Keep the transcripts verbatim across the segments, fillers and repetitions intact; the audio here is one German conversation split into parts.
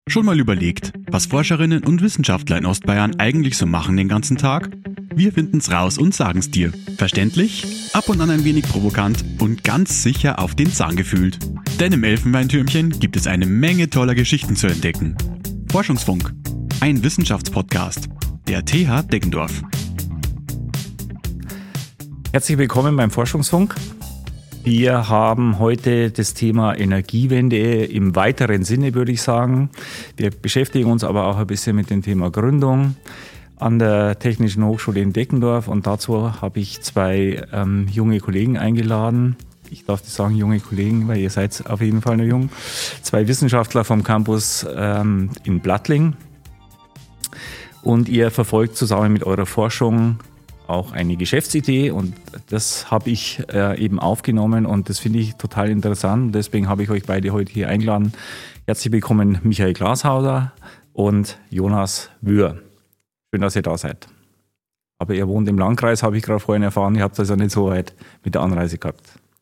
Schon mal überlegt, was Forscherinnen und Wissenschaftler in Ostbayern eigentlich so machen den ganzen Tag? Wir finden's raus und sagen's dir. Verständlich, ab und an ein wenig provokant und ganz sicher auf den Zahn gefühlt. Denn im Elfenbeintürmchen gibt es eine Menge toller Geschichten zu entdecken. Forschungsfunk, ein Wissenschaftspodcast der T H Deggendorf. Herzlich willkommen beim Forschungsfunk. Wir haben heute das Thema Energiewende im weiteren Sinne, würde ich sagen. Wir beschäftigen uns aber auch ein bisschen mit dem Thema Gründung an der Technischen Hochschule in Deggendorf. Und dazu habe ich zwei ähm, junge Kollegen eingeladen. Ich darf das sagen, junge Kollegen, weil ihr seid auf jeden Fall noch jung. Zwei Wissenschaftler vom Campus ähm, in Plattling. Und ihr verfolgt zusammen mit eurer Forschung auch eine Geschäftsidee, und das habe ich äh, eben aufgenommen und das finde ich total interessant. Deswegen habe ich euch beide heute hier eingeladen. Herzlich willkommen Michael Glashauser und Jonas Wöhr. Schön, dass ihr da seid. Aber ihr wohnt im Landkreis, habe ich gerade vorhin erfahren. Ihr habt also nicht so weit mit der Anreise gehabt.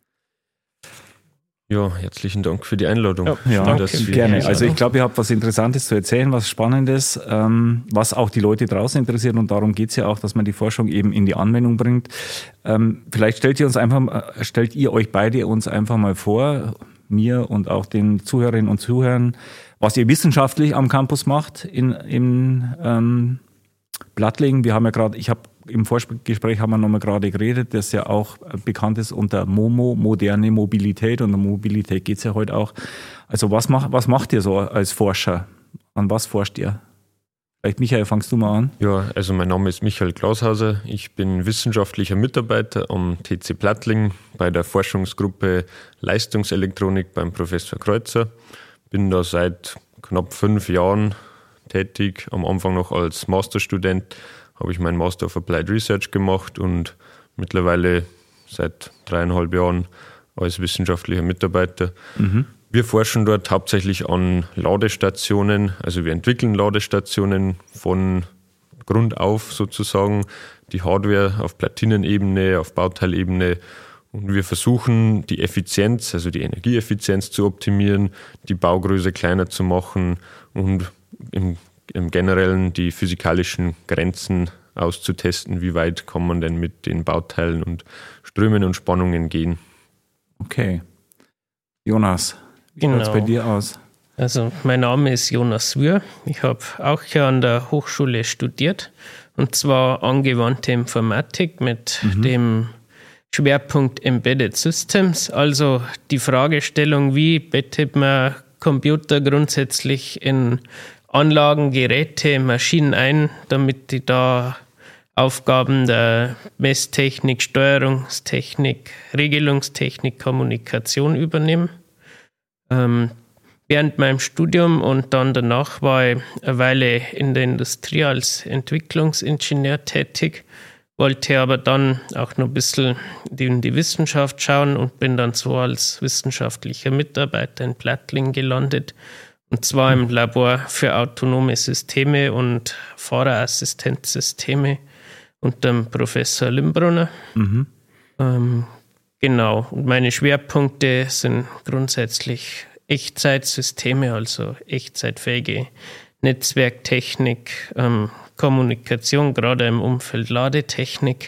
Ja, herzlichen Dank für die Einladung. Ja, ja Schön, dass gerne. Einladung. Also ich glaube, ihr habt was Interessantes zu erzählen, was Spannendes, ähm, was auch die Leute draußen interessiert, und darum geht es ja auch, dass man die Forschung eben in die Anwendung bringt. Ähm, vielleicht stellt ihr uns einfach, stellt ihr euch beide uns einfach mal vor, mir und auch den Zuhörerinnen und Zuhörern, was ihr wissenschaftlich am Campus macht in, in ähm, Plattling. Wir haben ja gerade, ich habe im Vorgespräch haben wir nochmal gerade geredet, das ja auch bekannt ist unter MoMo, moderne Mobilität. Und um Mobilität geht es ja heute auch. Also was, mach, was macht ihr so als Forscher? An was forscht ihr? Vielleicht Michael, fangst du mal an. Ja, also mein Name ist Michael Glashauser. Ich bin wissenschaftlicher Mitarbeiter am T C Plattling bei der Forschungsgruppe Leistungselektronik beim Professor Kreuzer. Bin da seit knapp fünf Jahren tätig, am Anfang noch als Masterstudent. Habe ich meinen Master of Applied Research gemacht und mittlerweile seit dreieinhalb Jahren als wissenschaftlicher Mitarbeiter. Mhm. Wir forschen dort hauptsächlich an Ladestationen, also wir entwickeln Ladestationen von Grund auf sozusagen, die Hardware auf Platinenebene, auf Bauteilebene, und wir versuchen die Effizienz, also die Energieeffizienz zu optimieren, die Baugröße kleiner zu machen und im im Generellen die physikalischen Grenzen auszutesten, wie weit kann man denn mit den Bauteilen und Strömen und Spannungen gehen. Okay. Jonas, wie genau. schaut es bei dir aus? Also mein Name ist Jonas Wöhr. Ich habe auch hier an der Hochschule studiert, und zwar angewandte Informatik mit mhm. dem Schwerpunkt Embedded Systems, also die Fragestellung, wie bettet man Computer grundsätzlich in Anlagen, Geräte, Maschinen ein, damit die da Aufgaben der Messtechnik, Steuerungstechnik, Regelungstechnik, Kommunikation übernehmen. Ähm, während meinem Studium und dann danach war ich eine Weile in der Industrie als Entwicklungsingenieur tätig, wollte aber dann auch noch ein bisschen in die Wissenschaft schauen und bin dann so als wissenschaftlicher Mitarbeiter in Plattling gelandet. Und zwar im Labor für autonome Systeme und Fahrerassistenzsysteme unter dem Professor Limbrunner. Mhm. Ähm, genau. Und meine Schwerpunkte sind grundsätzlich Echtzeitsysteme, also echtzeitfähige Netzwerktechnik, ähm, Kommunikation, gerade im Umfeld Ladetechnik,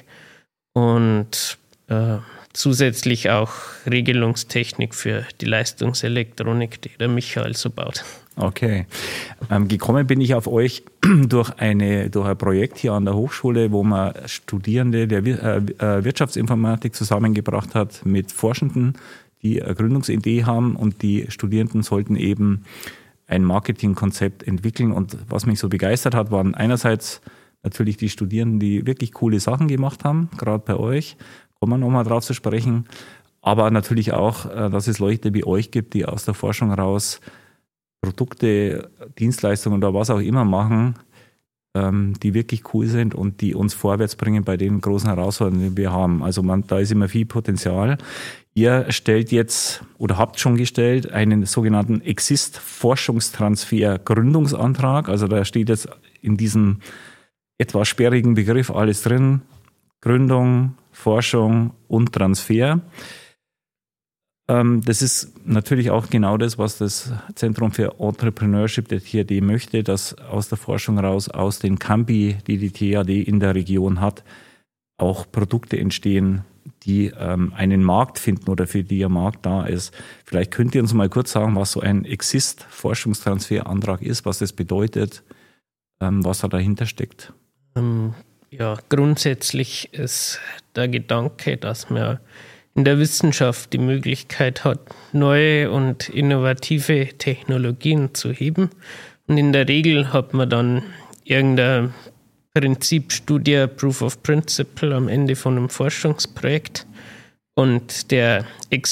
und äh, zusätzlich auch Regelungstechnik für die Leistungselektronik, die der Michael so baut. Okay. Ähm, gekommen bin ich auf euch durch, eine, durch ein Projekt hier an der Hochschule, wo man Studierende der äh, Wirtschaftsinformatik zusammengebracht hat mit Forschenden, die eine Gründungsidee haben, und die Studierenden sollten eben ein Marketingkonzept entwickeln. Und was mich so begeistert hat, waren einerseits natürlich die Studierenden, die wirklich coole Sachen gemacht haben, gerade bei euch. Kommen wir nochmal drauf zu sprechen. Aber natürlich auch, dass es Leute wie euch gibt, die aus der Forschung raus Produkte, Dienstleistungen oder was auch immer machen, die wirklich cool sind und die uns vorwärts bringen bei den großen Herausforderungen, die wir haben. Also man, da ist immer viel Potenzial. Ihr stellt jetzt oder habt schon gestellt einen sogenannten Exist-Forschungstransfer-Gründungsantrag. Also da steht jetzt in diesem etwas sperrigen Begriff alles drin. Gründung, Forschung und Transfer. Ähm, das ist natürlich auch genau das, was das Zentrum für Entrepreneurship der T A D möchte, dass aus der Forschung raus, aus den Campi, die die T A D in der Region hat, auch Produkte entstehen, die ähm, einen Markt finden oder für die ein Markt da ist. Vielleicht könnt ihr uns mal kurz sagen, was so ein Exist-Forschungstransferantrag ist, was das bedeutet, ähm, was da dahinter steckt. Ähm, ja, grundsätzlich ist der Gedanke, dass man in der Wissenschaft die Möglichkeit hat, neue und innovative Technologien zu heben. Und in der Regel hat man dann irgendeine Prinzipstudie, Proof of Principle am Ende von einem Forschungsprojekt. Und der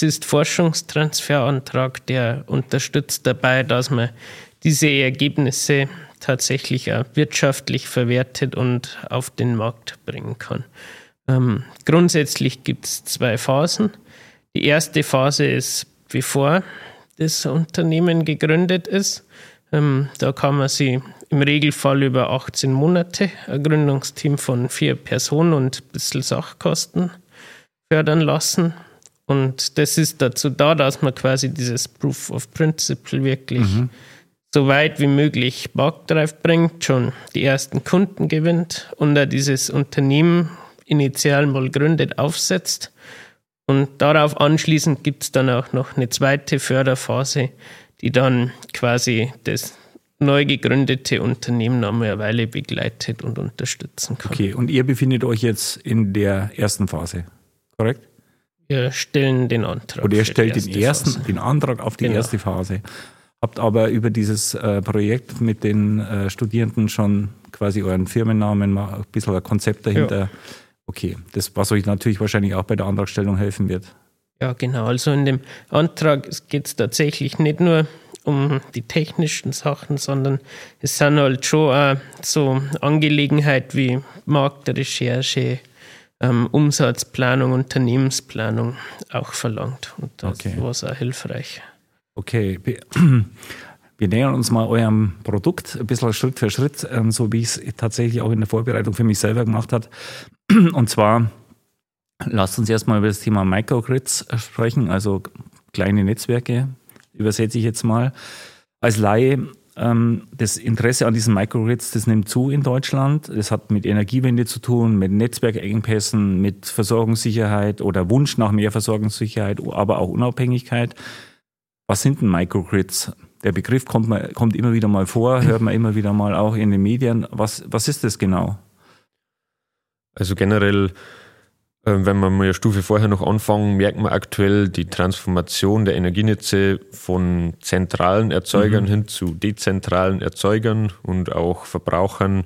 Exist-Forschungstransferantrag, der unterstützt dabei, dass man diese Ergebnisse tatsächlich auch wirtschaftlich verwertet und auf den Markt bringen kann. Ähm, grundsätzlich gibt es zwei Phasen. Die erste Phase ist, bevor das Unternehmen gegründet ist. Ähm, da kann man sie im Regelfall über achtzehn Monate, ein Gründungsteam von vier Personen und ein bisschen Sachkosten fördern lassen. Und das ist dazu da, dass man quasi dieses Proof of Principle wirklich mhm. so weit wie möglich marktreif bringt, schon die ersten Kunden gewinnt und da dieses Unternehmen initial mal gründet, aufsetzt. Und darauf anschließend gibt es dann auch noch eine zweite Förderphase, die dann quasi das neu gegründete Unternehmen noch mal eine Weile begleitet und unterstützen kann. Okay, und ihr befindet euch jetzt in der ersten Phase, korrekt? Wir stellen den Antrag. Oder ihr stellt den ersten, den Antrag auf die genau. erste Phase. Habt aber über dieses äh, Projekt mit den äh, Studierenden schon quasi euren Firmennamen, mal ein bisschen ein Konzept dahinter. Ja. Okay, das, was euch natürlich wahrscheinlich auch bei der Antragstellung helfen wird. Ja, genau. Also in dem Antrag geht es tatsächlich nicht nur um die technischen Sachen, sondern es sind halt schon auch so Angelegenheiten wie Marktrecherche, ähm, Umsatzplanung, Unternehmensplanung auch verlangt. Und das okay. war auch hilfreich. Okay, wir nähern uns mal eurem Produkt ein bisschen Schritt für Schritt, so wie ich es tatsächlich auch in der Vorbereitung für mich selber gemacht habe. Und zwar lasst uns erstmal über das Thema Microgrids sprechen, also kleine Netzwerke, übersetze ich jetzt mal. Als Laie, das Interesse an diesen Microgrids, das nimmt zu in Deutschland. Das hat mit Energiewende zu tun, mit Netzwerkengpässen, mit Versorgungssicherheit oder Wunsch nach mehr Versorgungssicherheit, aber auch Unabhängigkeit. Was sind denn Microgrids? Der Begriff kommt, mal, kommt immer wieder mal vor, hört man immer wieder mal auch in den Medien. Was, was ist das genau? Also generell, wenn wir mal eine Stufe vorher noch anfangen, merkt man aktuell die Transformation der Energienetze von zentralen Erzeugern mhm. hin zu dezentralen Erzeugern und auch Verbrauchern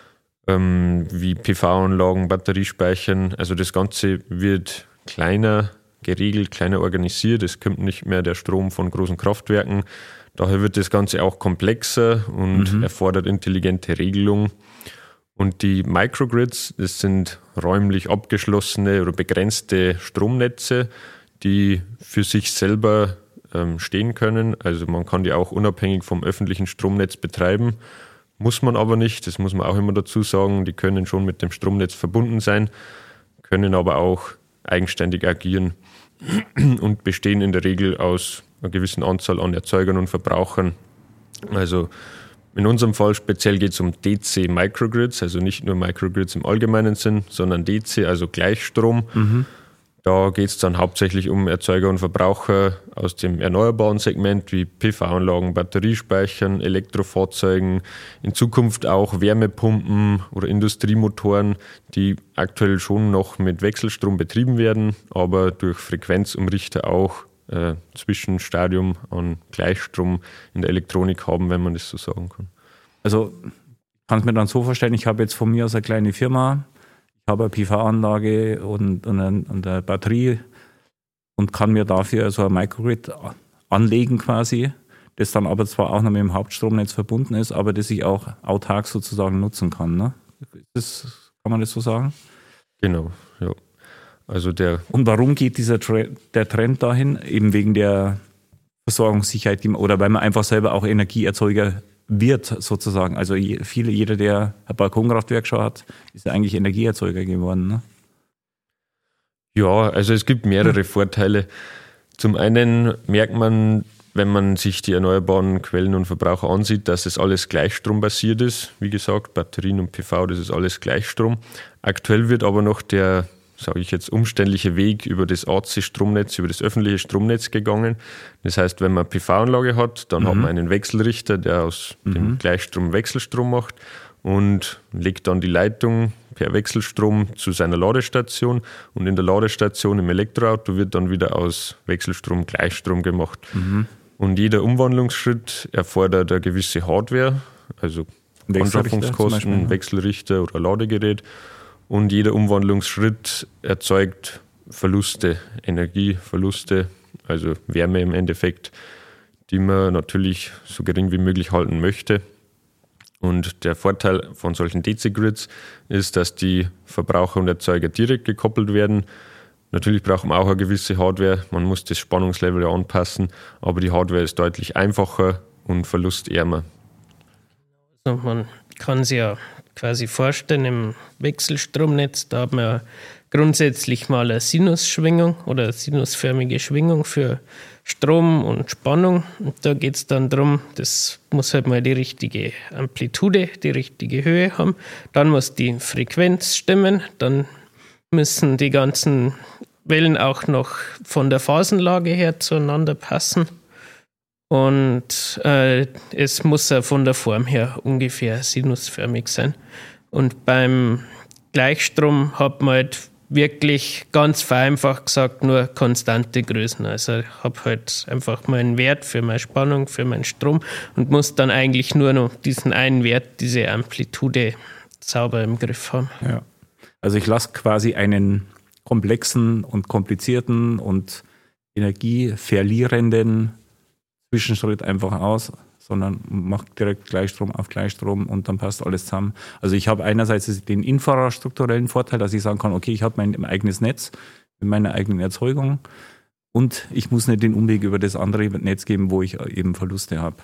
ähm, wie P V-Anlagen, Batteriespeichern. Also das Ganze wird kleiner geregelt, kleiner organisiert. Es kommt nicht mehr der Strom von großen Kraftwerken. Daher wird das Ganze auch komplexer und mhm. erfordert intelligente Regelung. Und die Microgrids, das sind räumlich abgeschlossene oder begrenzte Stromnetze, die für sich selber ähm, stehen können. Also man kann die auch unabhängig vom öffentlichen Stromnetz betreiben. Muss man aber nicht, das muss man auch immer dazu sagen. Die können schon mit dem Stromnetz verbunden sein, können aber auch eigenständig agieren und bestehen in der Regel aus einer gewissen Anzahl an Erzeugern und Verbrauchern. Also in unserem Fall speziell geht es um D C-Microgrids, also nicht nur Microgrids im allgemeinen Sinn, sondern D C, also Gleichstrom. Mhm. Da geht es dann hauptsächlich um Erzeuger und Verbraucher aus dem erneuerbaren Segment wie P V-Anlagen, Batteriespeichern, Elektrofahrzeugen, in Zukunft auch Wärmepumpen oder Industriemotoren, die aktuell schon noch mit Wechselstrom betrieben werden, aber durch Frequenzumrichter auch äh, Zwischenstadium an Gleichstrom in der Elektronik haben, wenn man das so sagen kann. Also ich kann es mir dann so vorstellen, ich habe jetzt von mir aus eine kleine Firma, ich habe eine P V-Anlage und, und, eine, und eine Batterie und kann mir dafür so ein Microgrid anlegen quasi, das dann aber zwar auch noch mit dem Hauptstromnetz verbunden ist, aber das ich auch autark sozusagen nutzen kann. Ne? Das, kann man das so sagen? Genau, ja. Also der und warum geht dieser Trend, der Trend dahin? Eben wegen der Versorgungssicherheit oder weil man einfach selber auch Energieerzeuger wird sozusagen. Also viele, jeder, der ein Balkonkraftwerk schon hat, ist ja eigentlich Energieerzeuger geworden. Ne? Ja, also es gibt mehrere hm. Vorteile. Zum einen merkt man, wenn man sich die erneuerbaren Quellen und Verbraucher ansieht, dass es alles gleichstrombasiert ist. Wie gesagt, Batterien und P V, das ist alles Gleichstrom. Aktuell wird aber noch der, sage ich jetzt, umständliche Weg über das A C-Stromnetz, über das öffentliche Stromnetz gegangen. Das heißt, wenn man P V-Anlage hat, dann mhm. hat man einen Wechselrichter, der aus mhm. dem Gleichstrom Wechselstrom macht und legt dann die Leitung per Wechselstrom zu seiner Ladestation, und in der Ladestation im Elektroauto wird dann wieder aus Wechselstrom Gleichstrom gemacht. Mhm. Und jeder Umwandlungsschritt erfordert eine gewisse Hardware, also Anschaffungskosten, Wechselrichter oder Ladegerät. Und jeder Umwandlungsschritt erzeugt Verluste, Energieverluste, also Wärme im Endeffekt, die man natürlich so gering wie möglich halten möchte. Und der Vorteil von solchen D C-Grids ist, dass die Verbraucher und Erzeuger direkt gekoppelt werden. Natürlich braucht man auch eine gewisse Hardware, man muss das Spannungslevel anpassen, aber die Hardware ist deutlich einfacher und verlustärmer. Also man kann sich ja quasi vorstellen, im Wechselstromnetz, da hat man ja grundsätzlich mal eine Sinusschwingung oder eine sinusförmige Schwingung für Strom und Spannung. Und da geht es dann darum, das muss halt mal die richtige Amplitude, die richtige Höhe haben. Dann muss die Frequenz stimmen. Dann müssen die ganzen Wellen auch noch von der Phasenlage her zueinander passen. Und äh, es muss ja von der Form her ungefähr sinusförmig sein. Und beim Gleichstrom hat man halt wirklich ganz vereinfacht gesagt nur konstante Größen. Also ich habe halt einfach meinen Wert für meine Spannung, für meinen Strom und muss dann eigentlich nur noch diesen einen Wert, diese Amplitude sauber im Griff haben. Ja. Also ich lasse quasi einen komplexen und komplizierten und energieverlierenden Zwischenschritt einfach aus, sondern mache direkt Gleichstrom auf Gleichstrom und dann passt alles zusammen. Also ich habe einerseits den infrastrukturellen Vorteil, dass ich sagen kann, okay, ich habe mein eigenes Netz mit meiner eigenen Erzeugung und ich muss nicht den Umweg über das andere Netz geben, wo ich eben Verluste habe.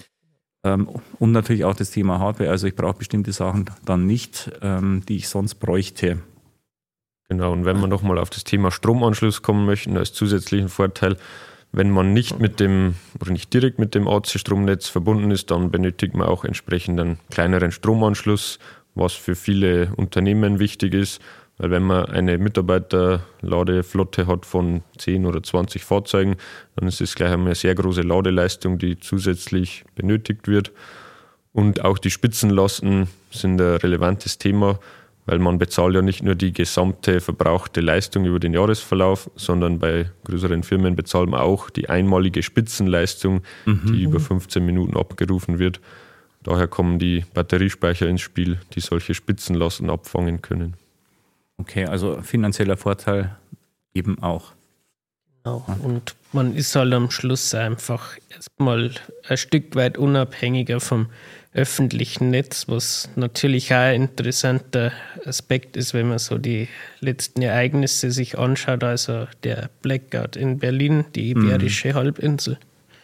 Und natürlich auch das Thema Hardware, also ich brauche bestimmte Sachen dann nicht, die ich sonst bräuchte. Genau, und wenn wir nochmal auf das Thema Stromanschluss kommen möchten, als zusätzlichen Vorteil, wenn man nicht mit dem oder nicht direkt mit dem A C-Stromnetz verbunden ist, dann benötigt man auch entsprechend einen kleineren Stromanschluss, was für viele Unternehmen wichtig ist, weil wenn man eine Mitarbeiterladeflotte hat von zehn oder zwanzig Fahrzeugen, dann ist es gleich einmal eine sehr große Ladeleistung, die zusätzlich benötigt wird. Und auch die Spitzenlasten sind ein relevantes Thema, weil man bezahlt ja nicht nur die gesamte verbrauchte Leistung über den Jahresverlauf, sondern bei größeren Firmen bezahlt man auch die einmalige Spitzenleistung, mhm. die über fünfzehn Minuten abgerufen wird. Daher kommen die Batteriespeicher ins Spiel, die solche Spitzenlasten abfangen können. Okay, also finanzieller Vorteil eben auch. Genau. Und man ist halt am Schluss einfach erstmal ein Stück weit unabhängiger vom öffentlichen Netz, was natürlich auch ein interessanter Aspekt ist, wenn man so die letzten Ereignisse sich anschaut, also der Blackout in Berlin, die Iberische mhm. Halbinsel.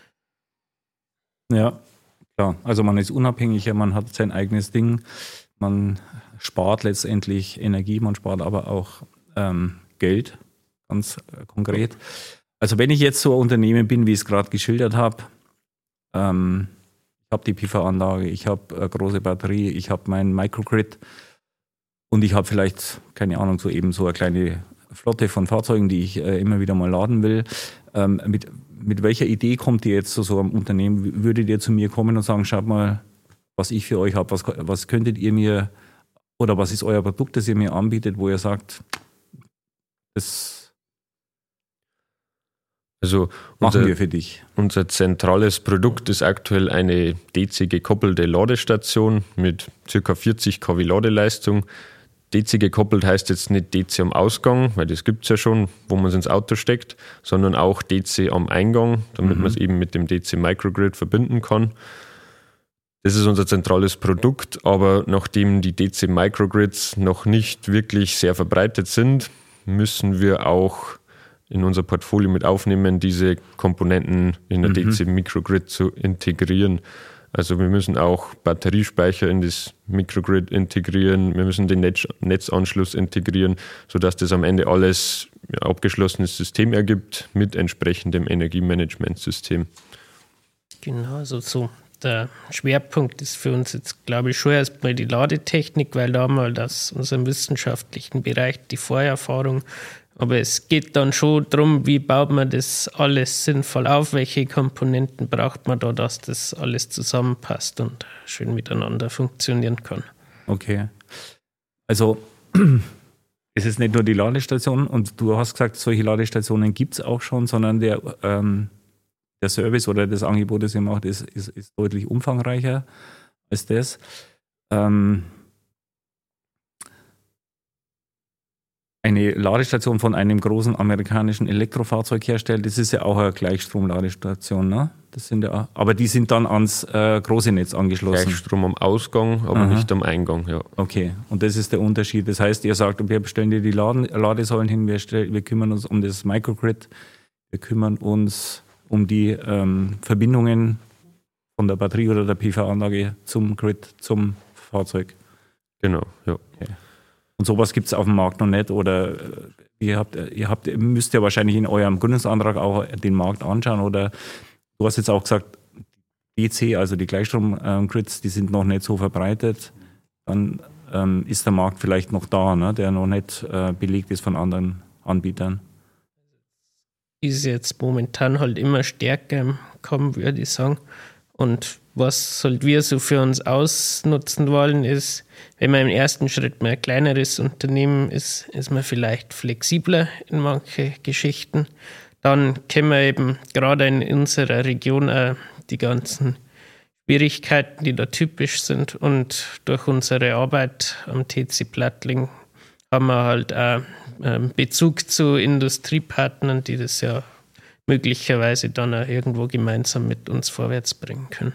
Ja, klar. Also man ist unabhängiger, man hat sein eigenes Ding, man spart letztendlich Energie, man spart aber auch ähm, Geld, ganz äh, konkret. Also wenn ich jetzt so ein Unternehmen bin, wie ich es gerade geschildert habe, ähm, ich habe die P V-Anlage, ich habe eine große Batterie, ich habe meinen Microgrid und ich habe vielleicht, keine Ahnung, so eben so eine kleine Flotte von Fahrzeugen, die ich äh, immer wieder mal laden will. Ähm, mit, mit welcher Idee kommt ihr jetzt zu so einem Unternehmen? Würdet ihr zu mir kommen und sagen, schaut mal, was ich für euch habe, was, was könntet ihr mir, oder was ist euer Produkt, das ihr mir anbietet, wo ihr sagt, das Also machen unser, wir für dich. Unser zentrales Produkt ist aktuell eine D C-gekoppelte Ladestation mit ca. vierzig Kilowatt Ladeleistung. D C gekoppelt heißt jetzt nicht D C am Ausgang, weil das gibt es ja schon, wo man es ins Auto steckt, sondern auch D C am Eingang, damit mhm. man es eben mit dem D C Microgrid verbinden kann. Das ist unser zentrales Produkt, aber nachdem die D C Microgrids noch nicht wirklich sehr verbreitet sind, müssen wir auch in unser Portfolio mit aufnehmen, diese Komponenten in der mhm. D C Microgrid zu integrieren. Also wir müssen auch Batteriespeicher in das Microgrid integrieren, wir müssen den Netz, Netzanschluss integrieren, sodass das am Ende alles abgeschlossenes System ergibt mit entsprechendem Energiemanagementsystem. Genau, also so. Der Schwerpunkt ist für uns jetzt, glaube ich, schon erstmal die Ladetechnik, weil da haben wir halt aus unserem wissenschaftlichen Bereich die Vorerfahrung. Aber es geht dann schon darum, wie baut man das alles sinnvoll auf, welche Komponenten braucht man da, dass das alles zusammenpasst und schön miteinander funktionieren kann. Okay. Also es ist nicht nur die Ladestation und du hast gesagt, solche Ladestationen gibt es auch schon, sondern der, ähm, der Service oder das Angebot, das ihr macht, ist, ist, ist deutlich umfangreicher als das. Ähm, eine Ladestation von einem großen amerikanischen Elektrofahrzeughersteller, das ist ja auch eine Gleichstromladestation, ne? Das sind ja, aber die sind dann ans äh, große Netz angeschlossen. Gleichstrom am Ausgang, aber Aha. nicht am Eingang, ja. Okay, und das ist der Unterschied. Das heißt, ihr sagt, wir stellen dir die Laden, Ladesäulen hin, wir, stell, wir kümmern uns um das Microgrid, wir kümmern uns um die ähm, Verbindungen von der Batterie oder der P V-Anlage zum Grid, zum Fahrzeug. Genau, ja. Okay. Und sowas gibt es auf dem Markt noch nicht? Oder ihr habt, ihr habt, müsst ja wahrscheinlich in eurem Gründungsantrag auch den Markt anschauen. Oder du hast jetzt auch gesagt, D C, also die Gleichstrom-Grids, die sind noch nicht so verbreitet. Dann ähm, ist der Markt vielleicht noch da, ne, der noch nicht äh, belegt ist von anderen Anbietern. Ist jetzt momentan halt immer stärker kommen, würde ich sagen. Und was halt wir so für uns ausnutzen wollen, ist, wenn man im ersten Schritt mal ein kleineres Unternehmen ist, ist man vielleicht flexibler in manche Geschichten. Dann können wir eben gerade in unserer Region auch die ganzen Schwierigkeiten, die da typisch sind. Und durch unsere Arbeit am T C Plattling haben wir halt auch Bezug zu Industriepartnern, die das ja möglicherweise dann auch irgendwo gemeinsam mit uns vorwärts bringen können.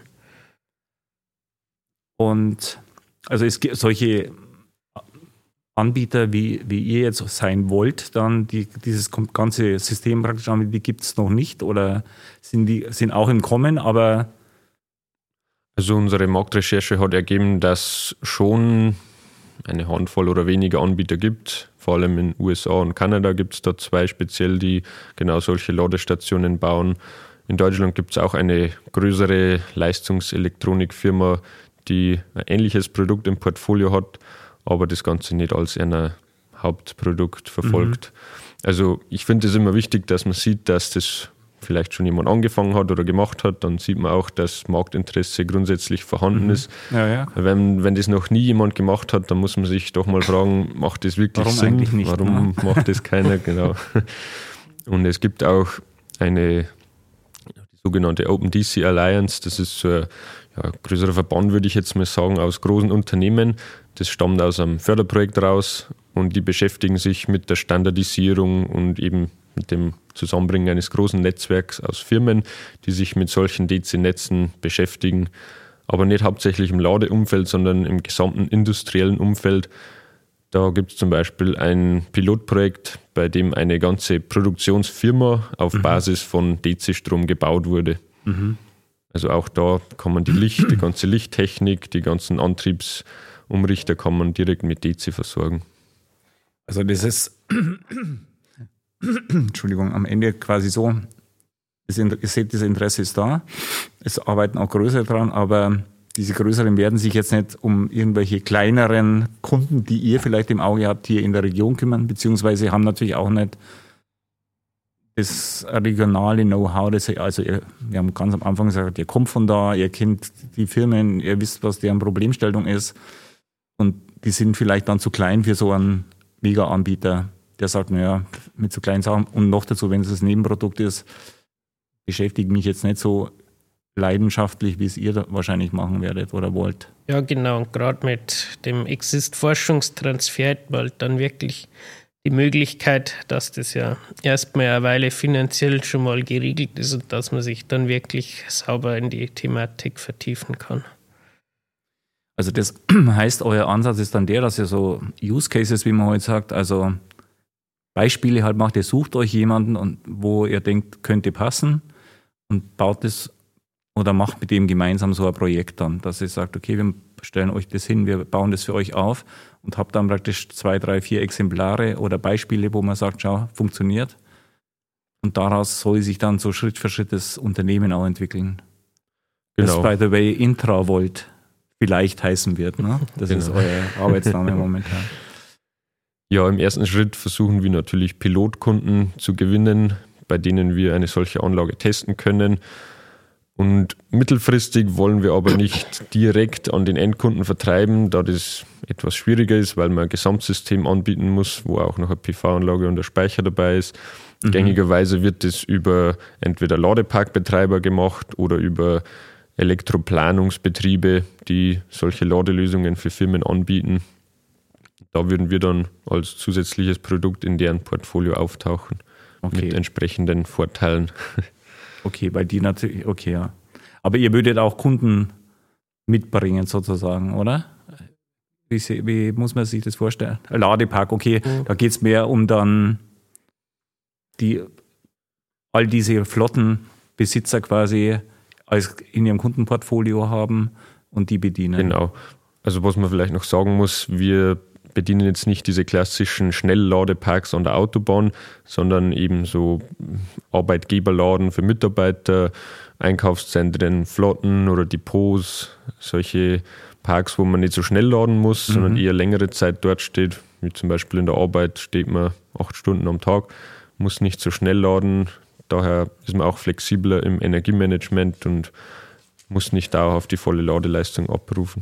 Und also es gibt solche Anbieter, wie, wie ihr jetzt sein wollt, dann die, dieses ganze System praktisch an, die gibt es noch nicht oder sind die sind auch im Kommen, aber also unsere Marktrecherche hat ergeben, dass schon eine Handvoll oder weniger Anbieter gibt. Vor allem in U S A und Kanada gibt es da zwei speziell, die genau solche Ladestationen bauen. In Deutschland gibt es auch eine größere Leistungselektronikfirma, die ein ähnliches Produkt im Portfolio hat, aber das Ganze nicht als ein Hauptprodukt verfolgt. Mhm. Also ich finde es immer wichtig, dass man sieht, dass das vielleicht schon jemand angefangen hat oder gemacht hat, dann sieht man auch, dass Marktinteresse grundsätzlich vorhanden mhm. ist. Ja, ja. Wenn, wenn das noch nie jemand gemacht hat, dann muss man sich doch mal fragen, macht das wirklich Warum Sinn? Eigentlich nicht, Warum ne? macht das keiner? Genau. Und es gibt auch eine die sogenannte Open D C Alliance, das ist so ein ja, größerer Verband, würde ich jetzt mal sagen, aus großen Unternehmen. Das stammt aus einem Förderprojekt raus und die beschäftigen sich mit der Standardisierung und eben mit dem Zusammenbringen eines großen Netzwerks aus Firmen, die sich mit solchen D C-Netzen beschäftigen, aber nicht hauptsächlich im Ladeumfeld, sondern im gesamten industriellen Umfeld. Da gibt es zum Beispiel ein Pilotprojekt, bei dem eine ganze Produktionsfirma auf mhm. Basis von D C-Strom gebaut wurde. Mhm. Also auch da kann man die Licht, die ganze Lichttechnik, die ganzen Antriebsumrichter kann man direkt mit D C versorgen. Also das ist Entschuldigung, am Ende quasi so, ihr seht, das Interesse ist da, es arbeiten auch Größere dran, aber diese Größeren werden sich jetzt nicht um irgendwelche kleineren Kunden, die ihr vielleicht im Auge habt, hier in der Region kümmern, beziehungsweise haben natürlich auch nicht das regionale Know-how, das, also ihr, wir haben ganz am Anfang gesagt, ihr kommt von da, ihr kennt die Firmen, ihr wisst, was deren Problemstellung ist und die sind vielleicht dann zu klein für so einen Mega-Anbieter, der sagt, naja, mit so kleinen Sachen und noch dazu, wenn es das Nebenprodukt ist, beschäftigt mich jetzt nicht so leidenschaftlich, wie es ihr da wahrscheinlich machen werdet oder wollt. Ja, genau. Und gerade mit dem Exist-Forschungstransfer hat man halt dann wirklich die Möglichkeit, dass das ja erstmal eine Weile finanziell schon mal geregelt ist und dass man sich dann wirklich sauber in die Thematik vertiefen kann. Also das heißt, euer Ansatz ist dann der, dass ihr so Use Cases, wie man heute sagt, also Beispiele halt macht, ihr sucht euch jemanden, und wo ihr denkt, könnte passen und baut es oder macht mit dem gemeinsam so ein Projekt dann, dass ihr sagt, okay, wir stellen euch das hin, wir bauen das für euch auf und habt dann praktisch zwei, drei, vier Exemplare oder Beispiele, wo man sagt, schau, funktioniert. Und daraus soll sich dann so Schritt für Schritt das Unternehmen auch entwickeln. Genau. Das, by the way, Intravolt vielleicht heißen wird. Ne? Das genau. ist euer Arbeitsname momentan. Ja, im ersten Schritt versuchen wir natürlich Pilotkunden zu gewinnen, bei denen wir eine solche Anlage testen können. Und mittelfristig wollen wir aber nicht direkt an den Endkunden vertreiben, da das etwas schwieriger ist, weil man ein Gesamtsystem anbieten muss, wo auch noch eine P V-Anlage und der Speicher dabei ist. Mhm. Gängigerweise wird das über entweder Ladeparkbetreiber gemacht oder über Elektroplanungsbetriebe, die solche Ladelösungen für Firmen anbieten. Da würden wir dann als zusätzliches Produkt in deren Portfolio auftauchen, okay. mit entsprechenden Vorteilen. Okay, weil die natürlich, okay, ja. Aber ihr würdet auch Kunden mitbringen sozusagen, oder? Wie, wie muss man sich das vorstellen? Ein Ladepark, okay, mhm. da geht es mehr um dann die, all diese Flottenbesitzer quasi als in ihrem Kundenportfolio haben und die bedienen. Genau. Also was man vielleicht noch sagen muss, wir bedienen jetzt nicht diese klassischen Schnellladeparks an der Autobahn, sondern eben so Arbeitgeberladen für Mitarbeiter, Einkaufszentren, Flotten oder Depots, solche Parks, wo man nicht so schnell laden muss, mhm. sondern eher längere Zeit dort steht. Wie zum Beispiel in der Arbeit steht man acht Stunden am Tag, muss nicht so schnell laden. Daher ist man auch flexibler im Energiemanagement und muss nicht dauerhaft die volle Ladeleistung abrufen.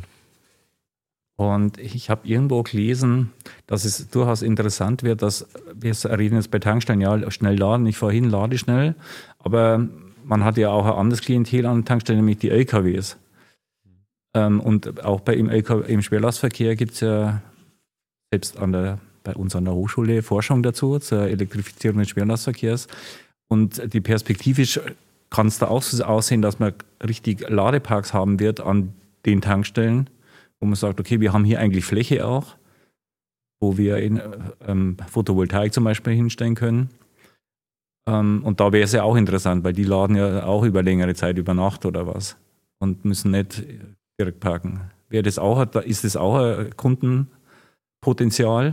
Und ich habe irgendwo gelesen, dass es durchaus interessant wird, dass wir reden jetzt bei Tankstellen, ja, schnell laden, ich fahre hin, lade schnell, aber man hat ja auch ein anderes Klientel an den Tankstellen, nämlich die L K Ws. Ähm, und auch bei im, L K W, im Schwerlastverkehr gibt es ja selbst an der, bei uns an der Hochschule Forschung dazu, zur Elektrifizierung des Schwerlastverkehrs. Und die perspektivisch kann es da auch so aussehen, dass man richtig Ladeparks haben wird an den Tankstellen, wo man sagt, okay, wir haben hier eigentlich Fläche auch, wo wir in, ähm, Photovoltaik zum Beispiel hinstellen können. Ähm, und da wäre es ja auch interessant, weil die laden ja auch über längere Zeit, über Nacht oder was und müssen nicht direkt parken. Wäre das auch, ist das auch ein Kundenpotenzial?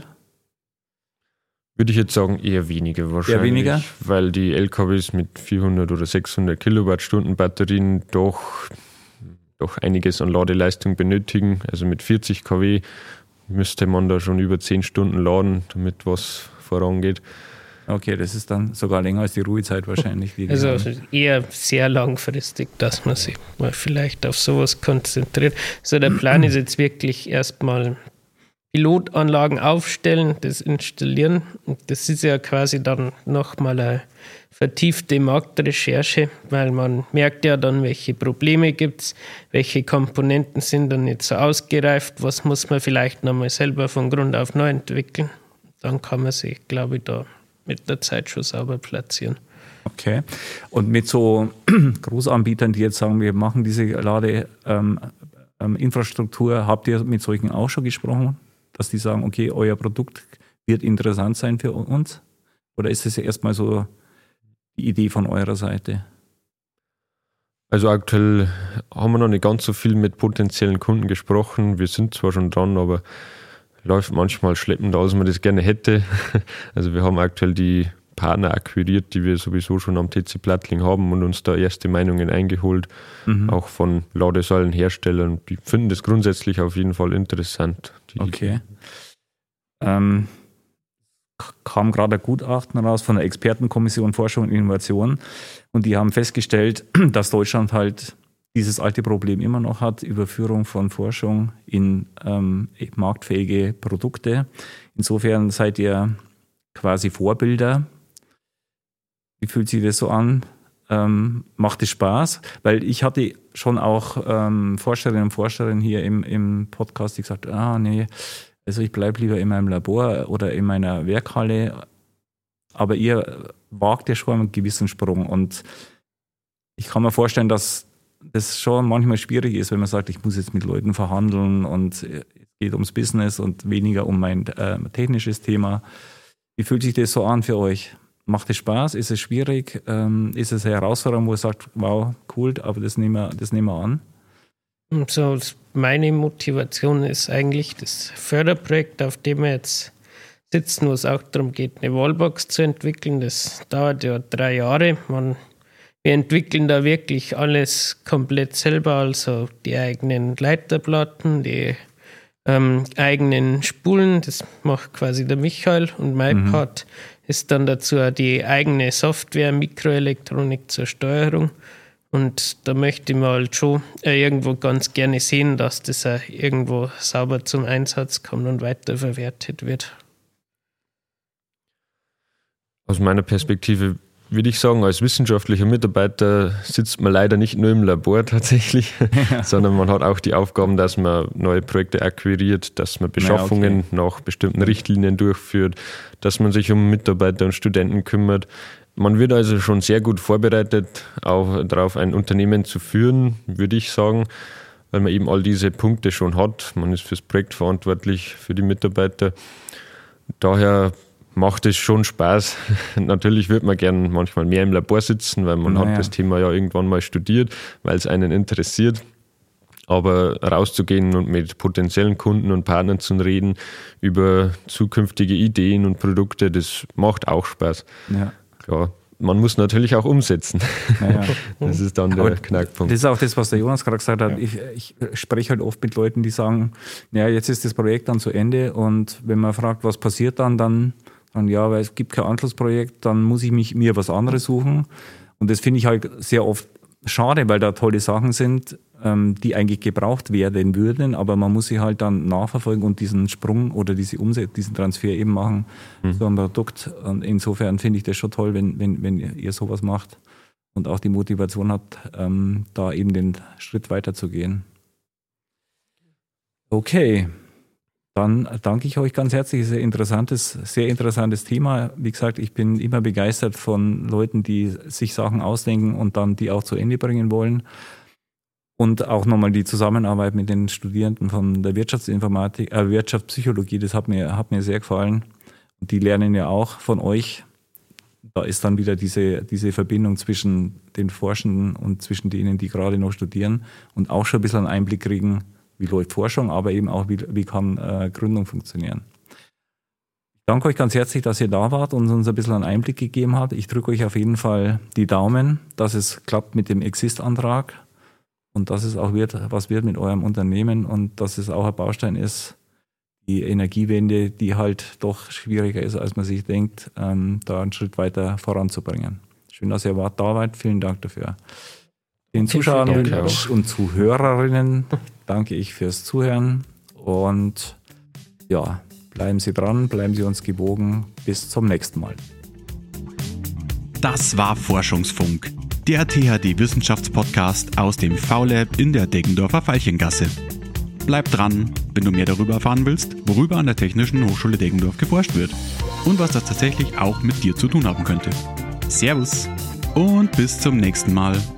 Würde ich jetzt sagen, eher weniger wahrscheinlich, eher weniger? Weil die L K Ws mit vierhundert oder sechshundert Kilowattstunden Batterien doch, doch einiges an Ladeleistung benötigen. Also mit vierzig Kilowatt müsste man da schon über zehn Stunden laden, damit was vorangeht. Okay, das ist dann sogar länger als die Ruhezeit wahrscheinlich. Die also eher sehr langfristig, dass man sich mal vielleicht auf sowas konzentriert. Also der Plan ist jetzt wirklich erstmal Pilotanlagen aufstellen, das installieren. Und das ist ja quasi dann nochmal eine vertiefte Marktrecherche, weil man merkt ja dann, welche Probleme gibt es, welche Komponenten sind dann nicht so ausgereift, was muss man vielleicht nochmal selber von Grund auf neu entwickeln. Dann kann man sich, glaube ich, da mit der Zeit schon sauber platzieren. Okay. Und mit so Großanbietern, die jetzt sagen, wir machen diese Ladeinfrastruktur, ähm, habt ihr mit solchen auch schon gesprochen? Dass die sagen, okay, euer Produkt wird interessant sein für uns? Oder ist das ja erstmal so die Idee von eurer Seite? Also aktuell haben wir noch nicht ganz so viel mit potenziellen Kunden gesprochen. Wir sind zwar schon dran, aber läuft manchmal schleppender, als man das gerne hätte. Also wir haben aktuell die Partner akquiriert, die wir sowieso schon am T C Plattling haben und uns da erste Meinungen eingeholt, mhm. auch von Ladesäulenherstellern. Die finden das grundsätzlich auf jeden Fall interessant. Okay. Ähm, kam gerade ein Gutachten raus von der Expertenkommission Forschung und Innovation und die haben festgestellt, dass Deutschland halt dieses alte Problem immer noch hat, Überführung von Forschung in ähm, marktfähige Produkte. Insofern seid ihr quasi Vorbilder. Wie fühlt sich das so an? Ähm, macht es Spaß? Weil ich hatte schon auch ähm, Forscherinnen und Forscher hier im, im Podcast, die gesagt haben, ah nee, also ich bleibe lieber in meinem Labor oder in meiner Werkhalle. Aber ihr wagt ja schon einen gewissen Sprung. Und ich kann mir vorstellen, dass das schon manchmal schwierig ist, wenn man sagt, ich muss jetzt mit Leuten verhandeln und es geht ums Business und weniger um mein äh, technisches Thema. Wie fühlt sich das so an für euch? Macht es Spaß? Ist es schwierig? Ähm, ist es eine Herausforderung, wo ihr sagt, wow, cool, aber das nehmen wir, das nehmen wir an? So, meine Motivation ist eigentlich das Förderprojekt, auf dem wir jetzt sitzen, wo es auch darum geht, eine Wallbox zu entwickeln. Das dauert ja drei Jahre. Man, wir entwickeln da wirklich alles komplett selber, also die eigenen Leiterplatten, die ähm, eigenen Spulen, das macht quasi der Michael, und mein mhm. Part ist dann dazu die eigene Software, Mikroelektronik zur Steuerung. Und da möchte ich mal halt schon äh, irgendwo ganz gerne sehen, dass das auch irgendwo sauber zum Einsatz kommt und weiterverwertet wird. Aus meiner Perspektive würde ich sagen, als wissenschaftlicher Mitarbeiter sitzt man leider nicht nur im Labor tatsächlich, ja. sondern man hat auch die Aufgaben, dass man neue Projekte akquiriert, dass man Beschaffungen ja, okay. nach bestimmten Richtlinien durchführt, dass man sich um Mitarbeiter und Studenten kümmert. Man wird also schon sehr gut vorbereitet, auch darauf ein Unternehmen zu führen, würde ich sagen, weil man eben all diese Punkte schon hat. Man ist fürs Projekt verantwortlich, für die Mitarbeiter. Daher macht es schon Spaß. Natürlich würde man gern manchmal mehr im Labor sitzen, weil man naja. hat das Thema ja irgendwann mal studiert, weil es einen interessiert. Aber rauszugehen und mit potenziellen Kunden und Partnern zu reden über zukünftige Ideen und Produkte, das macht auch Spaß. Ja. Klar, man muss natürlich auch umsetzen. Naja. Das ist dann der Aber Knackpunkt. Das ist auch das, was der Jonas gerade gesagt hat. Ja. Ich, ich spreche halt oft mit Leuten, die sagen, ja, jetzt ist das Projekt dann zu Ende, und wenn man fragt, was passiert dann, dann, dann ja, weil es gibt kein Anschlussprojekt, dann muss ich mich, mir was anderes suchen. Und das finde ich halt sehr oft schade, weil da tolle Sachen sind, die eigentlich gebraucht werden würden, aber man muss sie halt dann nachverfolgen und diesen Sprung oder diese Umset- diesen Transfer eben machen mhm. zu einem Produkt. Und insofern finde ich das schon toll, wenn, wenn, wenn ihr sowas macht und auch die Motivation habt, ähm, da eben den Schritt weiterzugehen. Okay, dann danke ich euch ganz herzlich. Sehr interessantes, sehr interessantes Thema. Wie gesagt, ich bin immer begeistert von Leuten, die sich Sachen ausdenken und dann die auch zu Ende bringen wollen. Und auch nochmal die Zusammenarbeit mit den Studierenden von der Wirtschaftsinformatik, äh, Wirtschaftspsychologie, das hat mir, hat mir sehr gefallen. Und die lernen ja auch von euch. Da ist dann wieder diese, diese Verbindung zwischen den Forschenden und zwischen denen, die gerade noch studieren und auch schon ein bisschen einen Einblick kriegen, wie läuft Forschung, aber eben auch, wie, wie kann äh, Gründung funktionieren. Ich danke euch ganz herzlich, dass ihr da wart und uns ein bisschen einen Einblick gegeben habt. Ich drücke euch auf jeden Fall die Daumen, dass es klappt mit dem Exist-Antrag. Und dass es auch wird, was wird mit eurem Unternehmen, und dass es auch ein Baustein ist, die Energiewende, die halt doch schwieriger ist, als man sich denkt, ähm, da einen Schritt weiter voranzubringen. Schön, dass ihr wart, da wart. Vielen Dank dafür. Den Zuschauern und, und Zuhörerinnen danke ich fürs Zuhören. Und ja, bleiben Sie dran, bleiben Sie uns gewogen. Bis zum nächsten Mal. Das war Forschungsfunk, der T H D-Wissenschaftspodcast aus dem V-Lab in der Deggendorfer Veilchengasse. Bleib dran, wenn du mehr darüber erfahren willst, worüber an der Technischen Hochschule Deggendorf geforscht wird und was das tatsächlich auch mit dir zu tun haben könnte. Servus und bis zum nächsten Mal.